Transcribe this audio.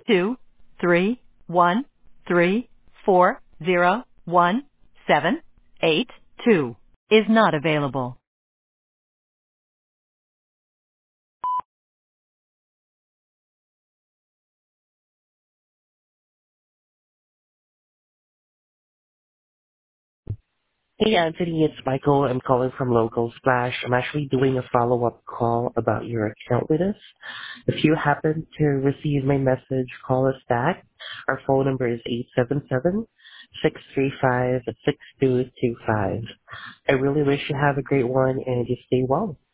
231340178 is not available. Hey Anthony, it's Michael. I'm calling from Local Splash. I'm actually doing a follow-up call about your account with us. If you happen to receive my message, call us back. Our phone number is 877-635-6225. I really wish you have a great one and you stay well.